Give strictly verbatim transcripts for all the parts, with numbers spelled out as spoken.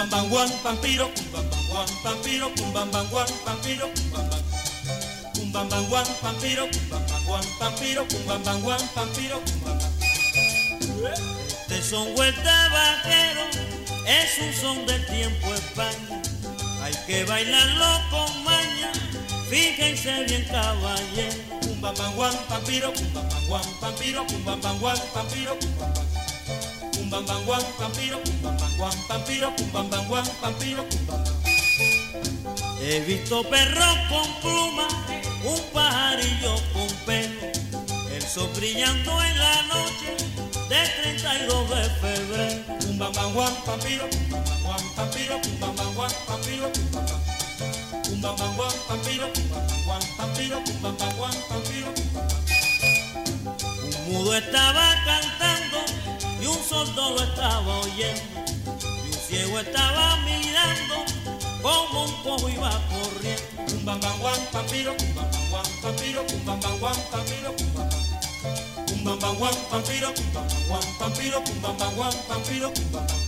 bam bam guan pampiro, cum bam bam guan pampiro, cum bam bam guan pampiro, cum bam bam. Cum bam bam guan pampiro, cum bam bam guan pampiro, cum bam bam guan pampiro, cum bam bam. Este son vuelta vaquero, es un son del tiempo España. Hay que bailarlo con maña, fíjense bien caballero. Cum bam bam guan pampiro, cum bam bam guan pampiro, cum bam bam guan pampiro, cum bam bam. Cum bam bam guan pampiro, cum bam bam guan pampiro, cum bam bam guan pampiro, cum bam bam. He visto perros con plumas, un pajarillo con pelo, el sol brillando en la noche del treinta y dos de febrero. Cum bam bam guan pampiro, cum bam bam guan pampiro, cum bam bam guan pampiro, cum bam bam. Cum bam bam guan pampiro, cum bam bam guan pampiro, cum bam bam guan pampiro, cum bam bam. Un mudo estaba cantando y un sordo lo estaba oyendo, y un ciego estaba mirando como un cojo iba corriendo. Cum bam bam guan pampiro, cum bam bam guan pampiro, cum bam bam guan pampiro, cum bam bam. Cum bam bam guan pampiro, cum bam bam guan pampiro, cum bam bam guan pampiro, cum bam bam.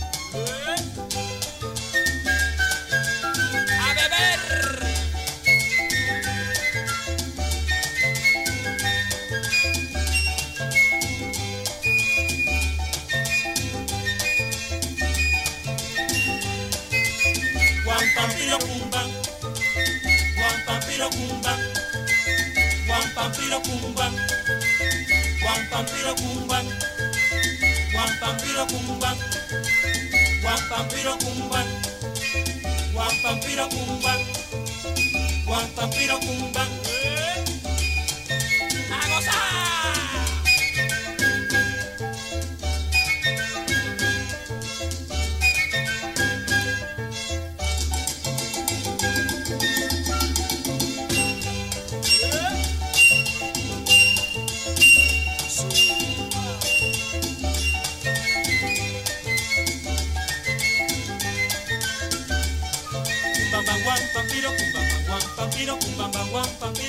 ¡A beber! Guan pampiro cum bam, guan pampiro cum bam, guan pampiro cum bam, guan pampiro cum bam, guan pampiro cum bam, guan pampiro cum bam, guan pampiro cum bam, guan pampiro cum bam. ¡A gozar! Cum bam bam guan pampiro, cum bam bam guan pampiro, cum bam bam guan pampiro.